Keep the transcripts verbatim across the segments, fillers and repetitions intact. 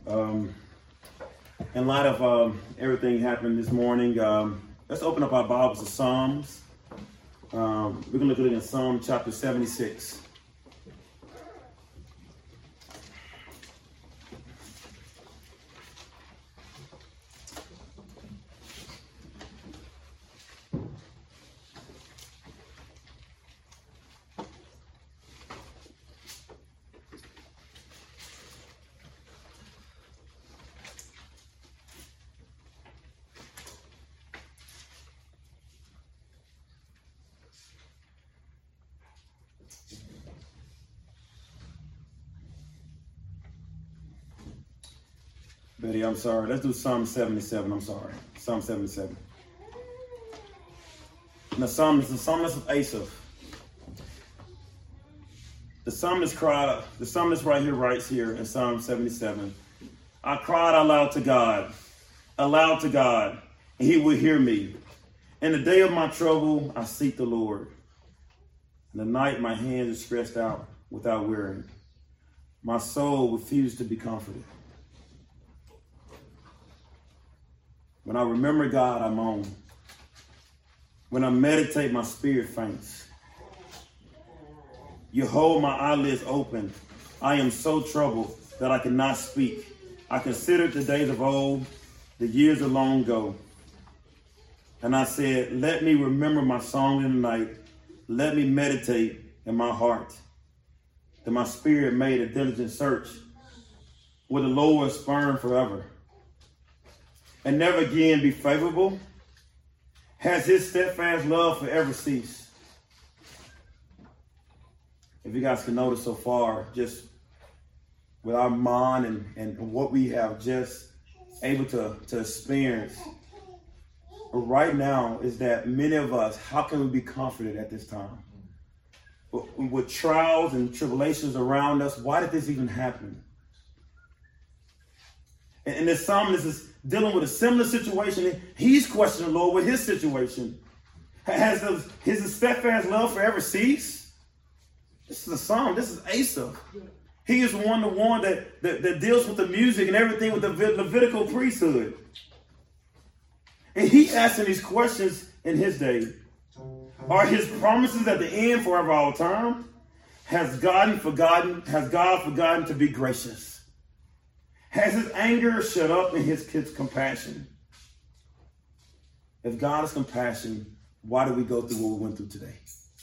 Um, in light of um, everything happened this morning, um, let's open up our Bibles to Psalms. Um, we're going to look at it in Psalm chapter seventy-six. Betty, I'm sorry. Let's do Psalm seventy-seven. I'm sorry. Psalm seventy-seven. And the psalmist, the psalmist of Asaph. The psalmist cried, the psalmist right here writes here in Psalm seventy-seven, I cried aloud to God, aloud to God, and he will hear me. In the day of my trouble, I seek the Lord. In the night, my hands are stretched out without wearying. My soul refused to be comforted. When I remember God, I moan. When I meditate, my spirit faints. You hold my eyelids open. I am so troubled that I cannot speak. I considered the days of old, the years of long ago. And I said, let me remember my song in the night. Let me meditate in my heart. That my spirit made a diligent search. Will the Lord spurn forever? And never again be favorable? Has his steadfast love forever ceased? If you guys can notice so far, just with our mind and, and what we have just able to, to experience right now is that many of us, how can we be comforted at this time? With, with trials and tribulations around us, why did this even happen? And, and this psalmist is dealing with a similar situation. He's questioning the Lord with his situation. Has his, his steadfast love forever ceased? This is a psalm. This is Asaph. He is one the one that, that, that deals with the music and everything with the Levitical priesthood. And he asking these questions in his day. Are his promises at the end forever all time? Has God forgotten? Has God forgotten to be gracious? Has his anger shut up in his, his compassion? If God is compassion, why do we go through what we went through today?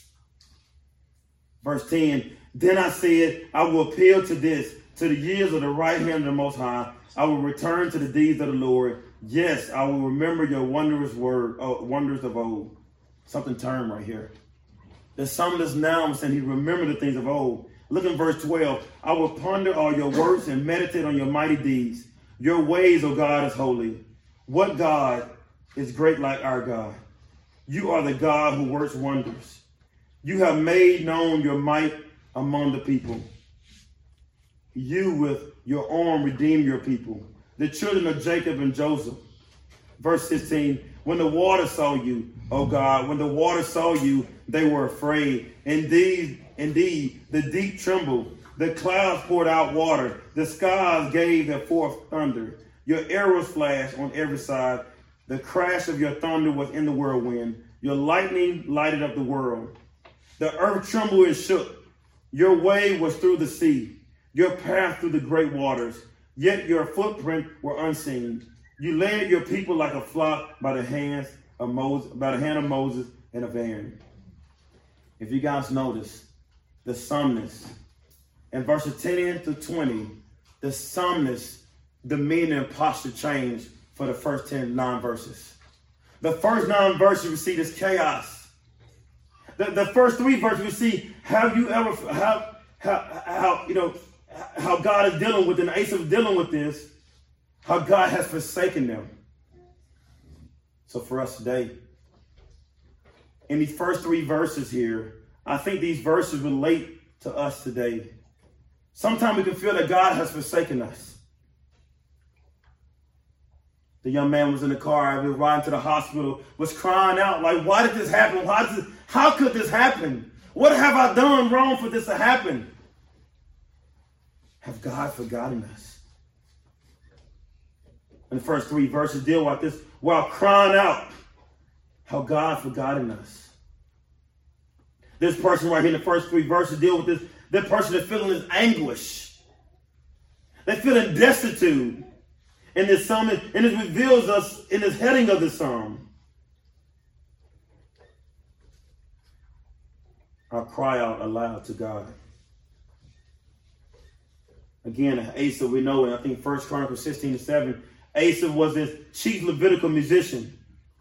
Verse ten, then I said, I will appeal to this, to the years of the right hand of the Most High. I will return to the deeds of the Lord. Yes, I will remember your wondrous word, uh, wonders of old. Something turned right here. The psalmist now saying he remembered the things of old. Look in verse twelve. I will ponder all your works and meditate on your mighty deeds. Your ways, O God, is holy. What God is great like our God? You are the God who works wonders. You have made known your might among the people. You with your arm redeem your people, the children of Jacob and Joseph. Verse sixteen. When the water saw you, O God, when the water saw you, they were afraid. Indeed, indeed, the deep trembled. The clouds poured out water. The skies gave forth thunder. Your arrows flashed on every side. The crash of your thunder was in the whirlwind. Your lightning lighted up the world. The earth trembled and shook. Your way was through the sea, your path through the great waters. Yet your footprint were unseen. You led your people like a flock by the hands of Moses, by the hand of Moses and of Aaron. If you guys notice, the psalmist in verses ten to twenty, the psalmist demeanor and posture changed for the first ten, nine verses. The first nine verses we see this chaos. The, the first three verses we see how you ever how how how you know how God is dealing with, and Asaph is dealing with this. How God has forsaken them. So for us today, in these first three verses here, I think these verses relate to us today. Sometimes we can feel that God has forsaken us. The young man was in the car, we were riding to the hospital, was crying out like, why did this happen? Why did this, how could this happen? What have I done wrong for this to happen? Have God forgotten us? And the first three verses deal with this while crying out how God forgotten us. This person right here in the first three verses deal with this. That person is feeling this anguish. They're feeling destitute in this psalm, and it reveals us in this heading of this psalm. I'll cry out aloud to God. Again, Asa, we know, and I think First Chronicles sixteen and seven, Asa was this chief Levitical musician.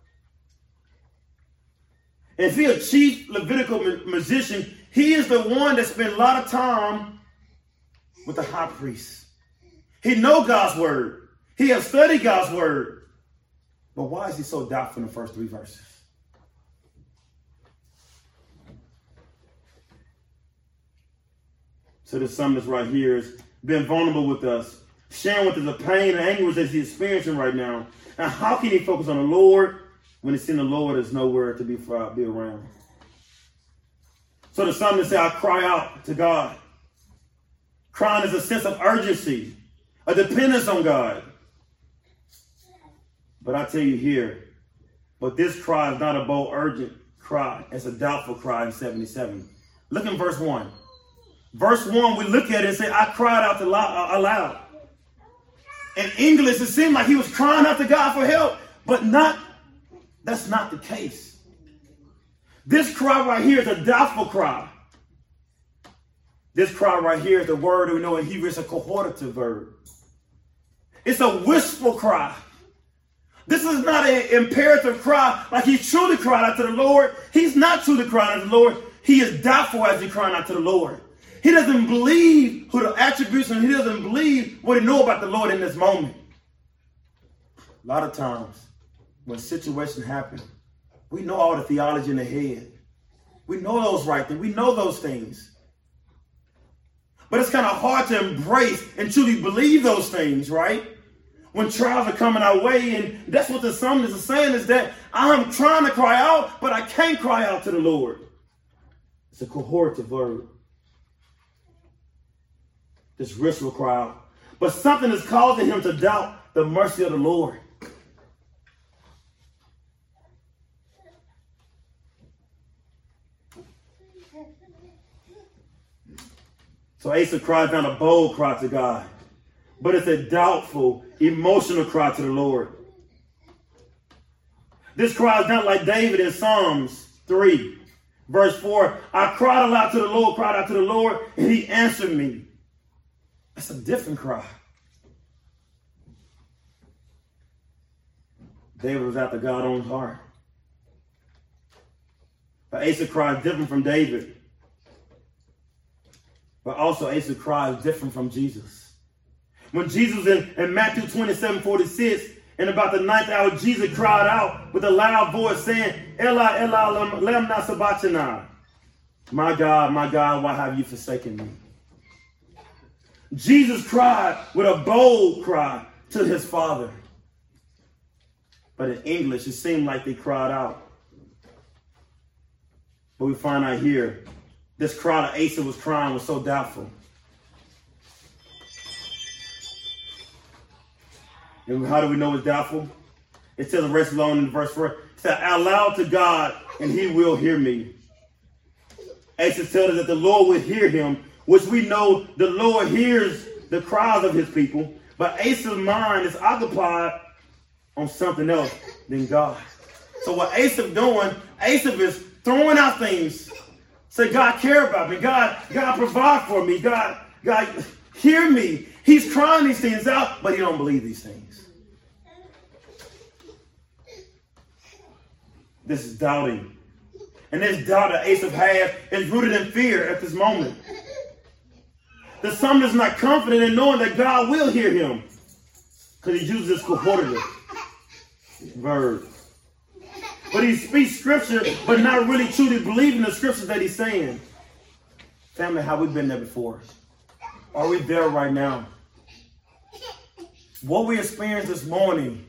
If he a chief Levitical musician, he is the one that spent a lot of time with the high priest. He know God's word. He has studied God's word. But why is he so doubtful in the first three verses? So the psalmist right here has been vulnerable with us, sharing with us the pain and anguish that he's experiencing right now. And how can he focus on the Lord when he's seen the Lord is nowhere to be, be around? So the psalmist said, I cry out to God. Crying is a sense of urgency, a dependence on God. But I tell you here, but this cry is not a bold, urgent cry. It's a doubtful cry in seventy-seven. Look in verse one. Verse one, we look at it and say, I cried out aloud. In English, it seemed like he was crying out to God for help, but not, that's not the case. This cry right here is a doubtful cry. This cry right here is the word that we know in Hebrew is a cohortative verb. It's a wistful cry. This is not an imperative cry like he truly cried out to the Lord. He's not truly crying out to the Lord. He is doubtful as he's crying out to the Lord. He doesn't believe who the attributes and he doesn't believe what he knows about the Lord in this moment. A lot of times when situations happen, we know all the theology in the head. We know those right things. We know those things. But it's kind of hard to embrace and truly believe those things, right? When trials are coming our way, and that's what the psalmist is saying, is that I'm trying to cry out, but I can't cry out to the Lord. It's a cohortative verb. This wistful cry out. But something is causing him to doubt the mercy of the Lord. So Asa cries down a bold cry to God, but it's a doubtful, emotional cry to the Lord. This cry is not like David in Psalms three, verse four. I cried aloud to the Lord, cried out to the Lord, and he answered me. That's a different cry. David was after God's own heart. But Asa cry is different from David. But also Asa cry is different from Jesus. When Jesus in, in Matthew twenty-seven forty-six, in about the ninth hour, Jesus cried out with a loud voice saying, Eli, Eli, lema sabachthani. My God, my God, why have you forsaken me? Jesus cried with a bold cry to his Father. But in English, it seemed like they cried out. But we find out here, this cry that Asa was crying was so doubtful. And how do we know it's doubtful? It says, rest alone in verse four. It says, aloud to God, and he will hear me. Asa tells us that the Lord will hear him, which we know the Lord hears the cries of his people. But Asa's mind is occupied on something else than God. So what Asa's doing, Asa is throwing out things. Say, God care about me. God, God provide for me. God, God hear me. He's crying these things out, but he don't believe these things. This is doubting. And this doubt that Asa has is rooted in fear at this moment. The psalmist is not confident in knowing that God will hear him, because he uses this cohortative verb. But he speaks scripture, but not really truly believing the scriptures that he's saying. Family, have we been there before? Are we there right now? What we experienced this morning,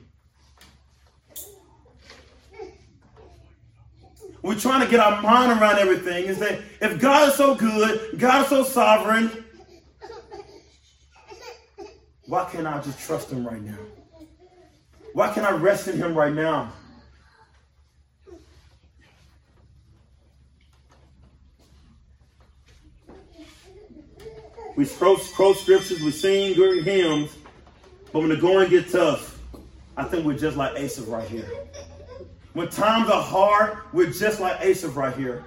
we're trying to get our mind around everything, is that if God is so good, God is so sovereign, why can't I just trust him right now? Why can't I rest in him right now? We quote, quote scriptures, we sing good hymns, but when the going gets tough, I think we're just like Asaph right here. When times are hard, we're just like Asaph right here.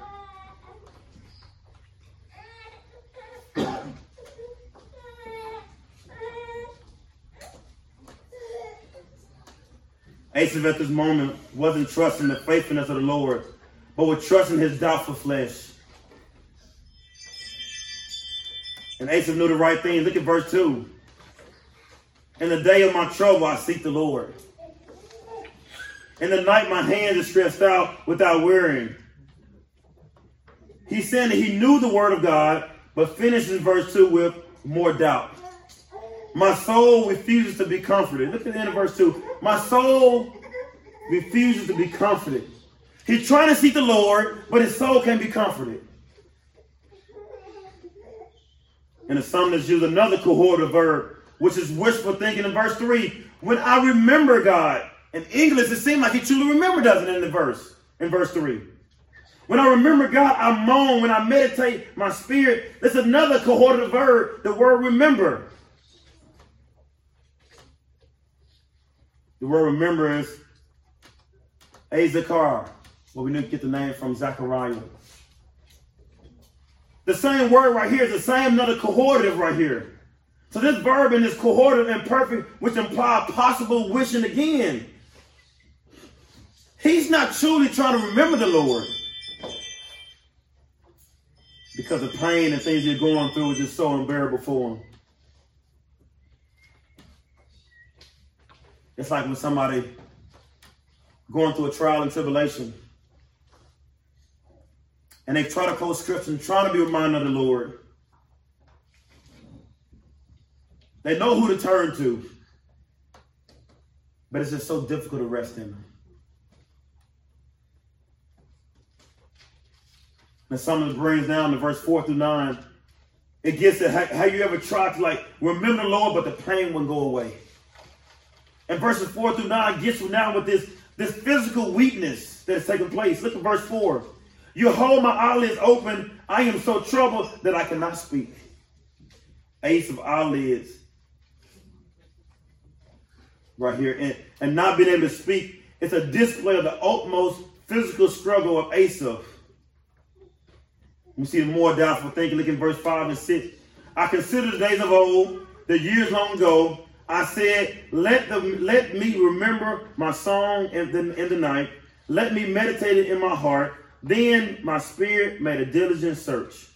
Asaph at this moment wasn't trusting the faithfulness of the Lord, but was trusting his doubtful flesh. And Asaph knew the right thing. Look at verse two. In the day of my trouble, I seek the Lord. In the night, my hands are stretched out without wearying. He's saying that he knew the word of God, but finishes verse two with more doubt. My soul refuses to be comforted. Look at the end of verse two. My soul refuses to be comforted. He's trying to seek the Lord, but his soul can't be comforted. And the psalmist used another cohort verb, which is wishful thinking in verse three. When I remember God. In English, it seems like he truly remembered, doesn't it, in the verse, in verse three. When I remember God, I moan. When I meditate, my spirit. There's another cohort verb, the word remember. The word remember is azakar, where we need to get the name from Zechariah. The same word right here is the same another cohortative right here. So this verb in this cohortative imperfect, which imply possible wishing again. He's not truly trying to remember the Lord. Because the pain and things you're going through is just so unbearable for him. It's like when somebody going through a trial and tribulation, and they try to quote scripture and trying to be reminded of the Lord. They know who to turn to, but it's just so difficult to rest in him. And some of it brings down to verse four through nine. It gets to how, how you ever tried to like remember the Lord, but the pain wouldn't go away. And verses four through nine gets you now with this, this physical weakness that is taking place. Look at verse four. You hold my eyelids open. I am so troubled that I cannot speak. Ace of eyelids. Right here. And, and not being able to speak. It's a display of the utmost physical struggle of Asaph. We see the more doubtful thinking. Look at verse five and six. I consider the days of old, the years long ago. I said, let, the, let me remember my song in the, in the night. Let me meditate it in my heart. Then my spirit made a diligent search.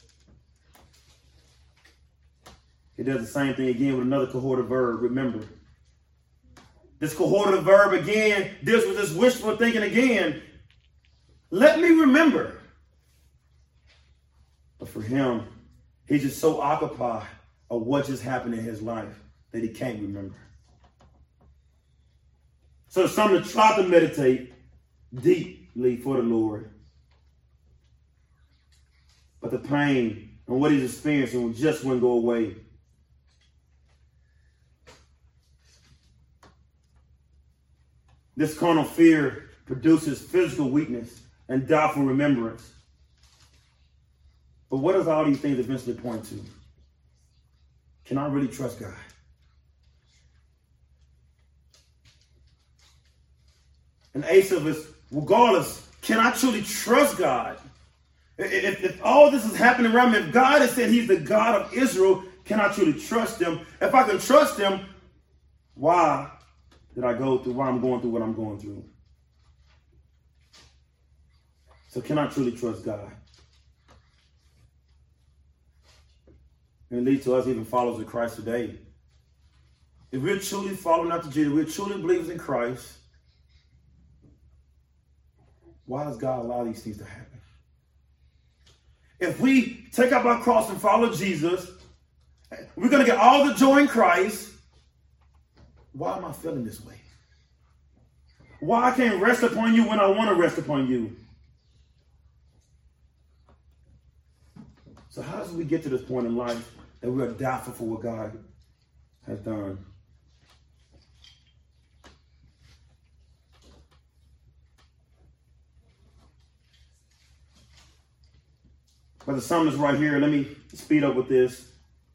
It does the same thing again with another cohort verb, remember. This cohort verb again deals with this wishful thinking again. Let me remember. But for him, he's just so occupied of what just happened in his life that he can't remember. So it's something to try to meditate deeply for the Lord. But the pain and what he's experiencing just wouldn't go away. This carnal fear produces physical weakness and doubtful remembrance. But what does all these things eventually point to? Can I really trust God? And Asaph is, regardless, can I truly trust God? If, if all this is happening around me, if God has said he's the God of Israel, can I truly trust him? If I can trust him, why did I go through, why I'm going through what I'm going through? So can I truly trust God? And it leads to us even followers of Christ today. If we're truly following after Jesus, we're truly believers in Christ, why does God allow these things to happen? If we take up our cross and follow Jesus, we're going to get all the joy in Christ. Why am I feeling this way? Why I can't rest upon you when I want to rest upon you? So how does we get to this point in life that we are doubtful for what God has done? But the psalmist right here, let me speed up with this.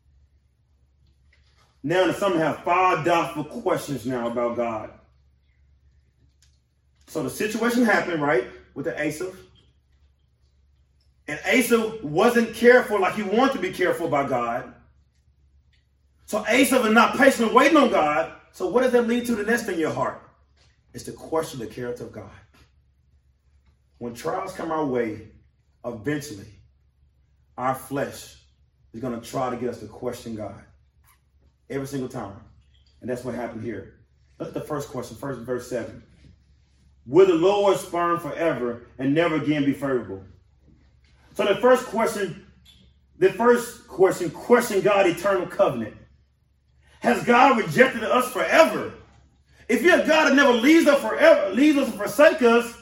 Now the psalmist have five doubtful questions now about God. So the situation happened, right, with the Asaph. And Asaph wasn't careful like he wanted to be careful about God. So Asaph is not patiently waiting on God. So what does that lead to the next thing in your heart? It's to question the character of God. When trials come our way, eventually, our flesh is going to try to get us to question God. Every single time. And that's what happened here. Look at the first question, first verse seven. Will the Lord spurn forever and never again be favorable? So the first question, the first question, question God's eternal covenant. Has God rejected us forever? If you're a God that never leaves us forever, leaves us and forsakes us,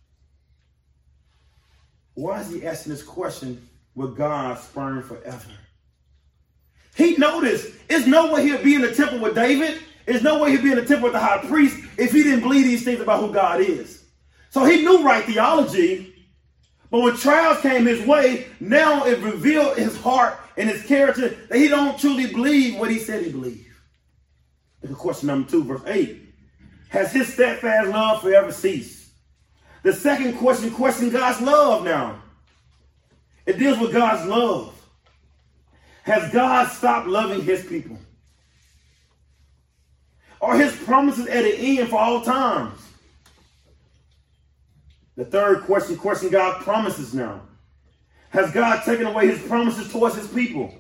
why is he asking this question, will God spurn forever? He noticed, there's no way he'll be in the temple with David. There's no way he'll be in the temple with the high priest if he didn't believe these things about who God is. So he knew right theology, but when trials came his way, now it revealed his heart and his character that he don't truly believe what he said he believed. Look at question number two, verse eight. Has his steadfast love forever ceased? The second question, question God's love now. It deals with God's love. Has God stopped loving his people? Are his promises at the end for all times? The third question, question God's promises now. Has God taken away his promises towards his people?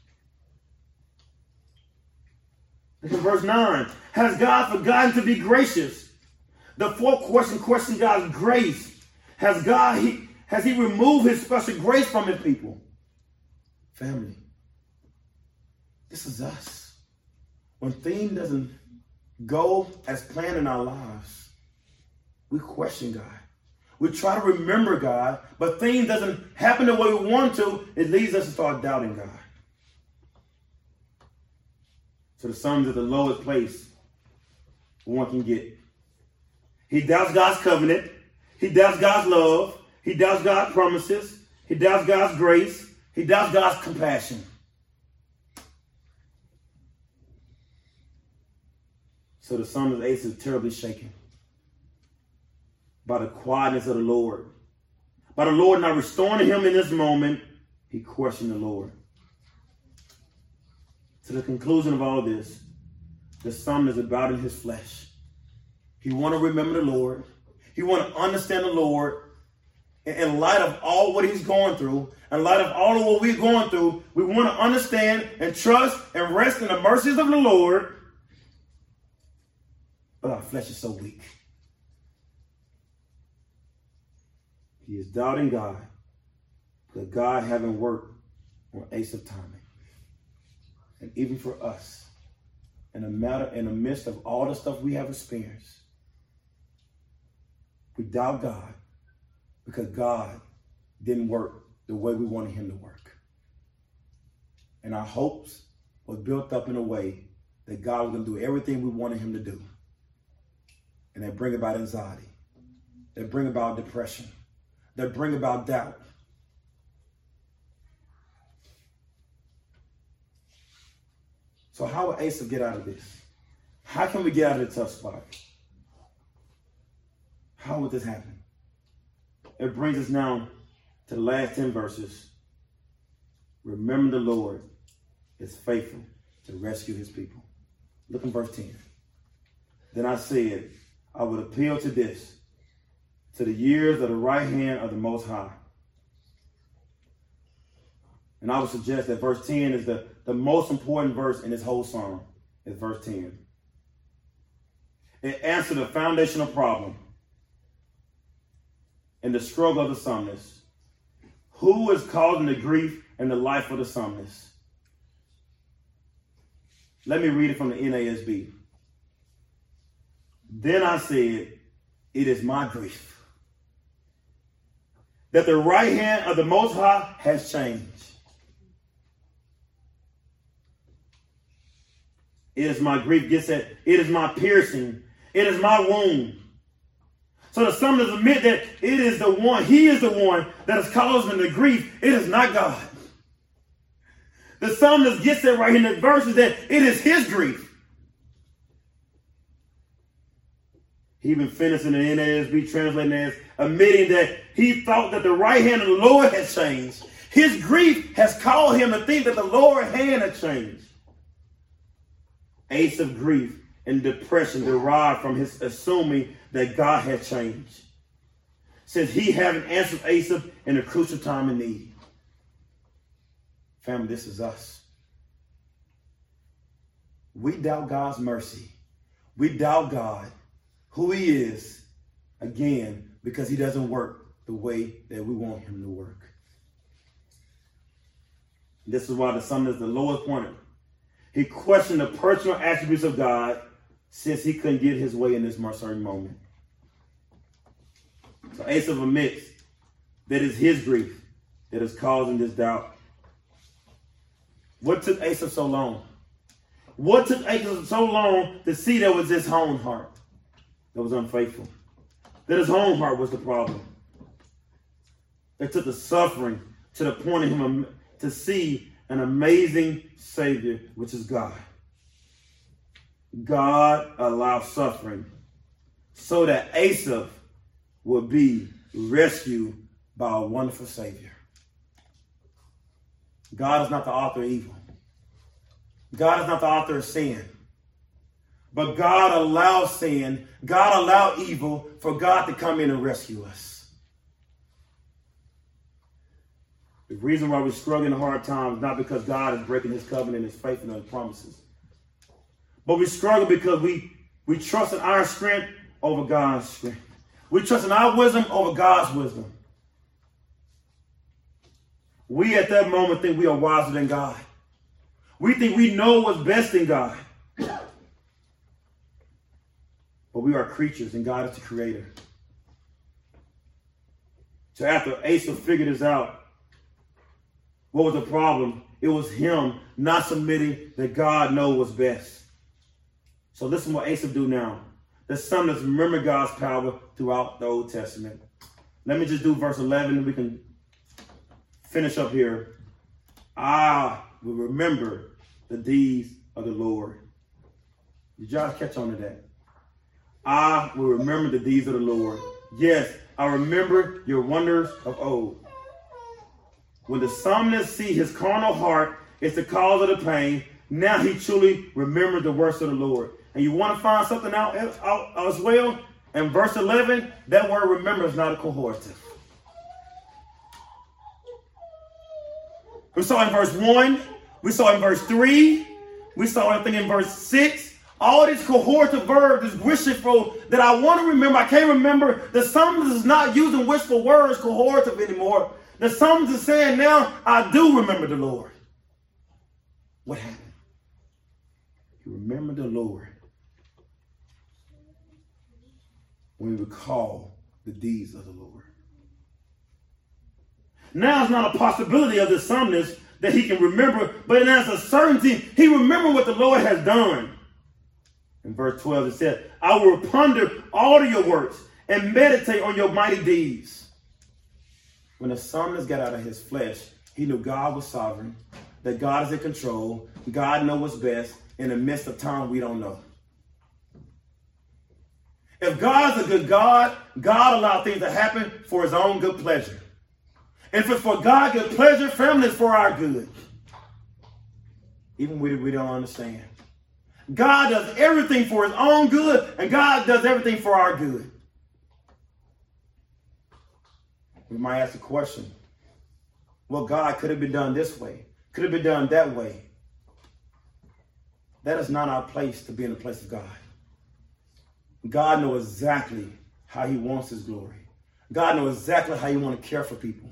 Look at verse nine. Has God forgotten to be gracious? The fourth question, question God's grace. Has God, he, has he removed his special grace from his people? Family, this is us. When things doesn't go as planned in our lives, we question God. We try to remember God, but things doesn't happen the way we want to. It leads us to start doubting God. So the psalmist is the lowest place one can get. He doubts God's covenant. He doubts God's love. He doubts God's promises. He doubts God's grace. He doubts God's compassion. So the psalmist Asaph is terribly shaken by the quietness of the Lord. By the Lord not restoring him in this moment, he questioned the Lord. To the conclusion of all this, the psalmist is about in his flesh. He want to remember the Lord. He want to understand the Lord. In light of all what he's going through, in light of all of what we're going through, we want to understand and trust and rest in the mercies of the Lord. But our flesh is so weak. He is doubting God because God haven't worked on Asaph's timing. And even for us, in the matter, in the midst of all the stuff we have experienced, we doubt God because God didn't work the way we wanted him to work. And our hopes were built up in a way that God was going to do everything we wanted him to do. And that bring about anxiety. That bring about depression. That bring about doubt. So how will Asaph get out of this? How can we get out of the tough spot? How would this happen? It brings us now to the last ten verses. Remember the Lord is faithful to rescue his people. Look in verse ten. Then I said, I would appeal to this, to the years of the right hand of the Most High. And I would suggest that verse ten is the, the most important verse in this whole psalm, is verse ten. It answers the foundational problem in the struggle of the psalmist. Who is causing the grief in the life of the psalmist? Let me read it from the N A S B. Then I said, it is my grief that the right hand of the Most High has changed. It is my grief, gets at, it is my piercing, it is my wound. So the psalmist admit that it is the one, he is the one that is causing the grief. It is not God. The psalmist gets that right in the verses that it is his grief. He even finished in the N A S B translating as admitting that he thought that the right hand of the Lord had changed. His grief has caused him to think that the Lord's hand had changed. Asaph's grief and depression derived from his assuming that God had changed, since he hadn't answered Asaph in a crucial time of need. Family, this is us. We doubt God's mercy. We doubt God, who he is, again, because he doesn't work the way that we want him to work. This is why the psalmist is the lowest point. He questioned the personal attributes of God since he couldn't get his way in this certain moment. So Asaph admits that it's his grief that is causing this doubt. What took Asaph so long? What took Asaph so long to see that was his own heart that was unfaithful? That his own heart was the problem. It took the suffering to the point of him to see an amazing Savior, which is God. God allowed suffering so that Asaph would be rescued by a wonderful Savior. God is not the author of evil. God is not the author of sin. But God allowed sin, God allowed evil for God to come in and rescue us. The reason why we're struggling in hard times is not because God is breaking his covenant, his faith, and his promises. But we struggle because we, we trust in our strength over God's strength. We trust in our wisdom over God's wisdom. We at that moment think we are wiser than God. We think we know what's best in God. But we are creatures and God is the creator. So after Asaph figured this out, what was the problem? It was him not submitting that God knows what's best. So listen what Asaph do now. The psalmist remember God's power throughout the Old Testament. Let me just do verse eleven and we can finish up here. I will remember the deeds of the Lord. Did y'all catch on to that? I will remember the deeds of the Lord. Yes, I remember your wonders of old. When the psalmist see his carnal heart is the cause of the pain, now he truly remembers the works of the Lord. And you want to find something out, out as well? In verse eleven, that word remember is not a cohortative. We saw in verse one, we saw in verse three, we saw I think in verse six. All these cohortative verbs, this wishful that I want to remember, I can't remember. The psalmist is not using wishful words, cohortative anymore. The psalmist is saying now, I do remember the Lord. What happened? You remember the Lord when we recall the deeds of the Lord. Now it's not a possibility of the psalmist that he can remember, but now it's a certainty. He remembered what the Lord has done. In verse twelve, it says, I will ponder all of your works and meditate on your mighty deeds. When the psalmist got out of his flesh, he knew God was sovereign, that God is in control, God knows what's best in the midst of time we don't know. If God's a good God, God allows things to happen for his own good pleasure. If it's for God's good pleasure, family is for our good. Even we, we don't understand. God does everything for his own good, and God does everything for our good. We might ask the question, well, God, could it be done this way? Could it be done that way? That is not our place to be in the place of God. God knows exactly how he wants his glory. God knows exactly how he wants to care for people.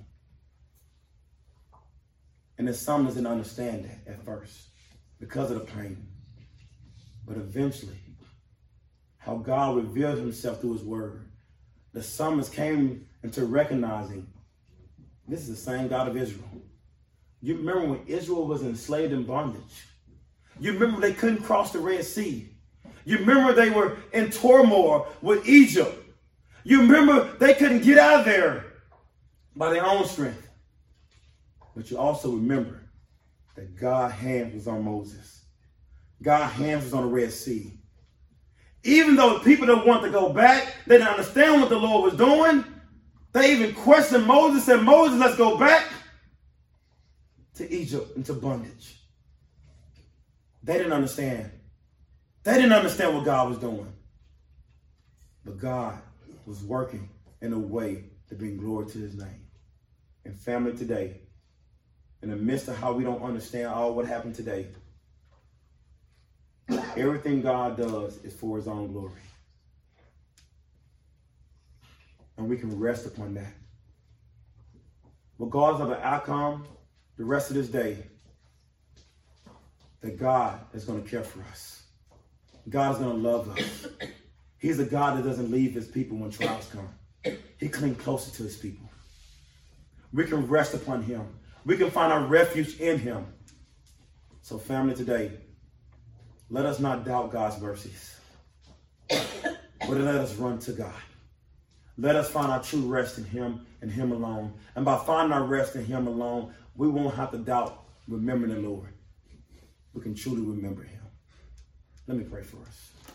And the psalmist didn't understand that at first because of the pain. But eventually, how God revealed himself through his word. The psalmist came into recognizing this is the same God of Israel. You remember when Israel was enslaved in bondage. You remember they couldn't cross the Red Sea. You remember they were in turmoil with Egypt. You remember they couldn't get out of there by their own strength. But you also remember that God's hand was on Moses. God's hand was on the Red Sea. Even though the people that wanted to go back, they didn't understand what the Lord was doing. They even questioned Moses, said, Moses, let's go back to Egypt, into bondage. They didn't understand. They didn't understand what God was doing. But God was working in a way to bring glory to his name. And family, today, in the midst of how we don't understand all what happened today, everything God does is for his own glory. And we can rest upon that. Regardless of the outcome, the rest of this day, that God is going to care for us. God is going to love us. He's a God that doesn't leave his people when trials come. He clings closer to his people. We can rest upon him. We can find our refuge in him. So family, today, let us not doubt God's mercies, but let us run to God. Let us find our true rest in him and him alone. And by finding our rest in him alone, we won't have to doubt remembering the Lord. We can truly remember him. Let me pray for us.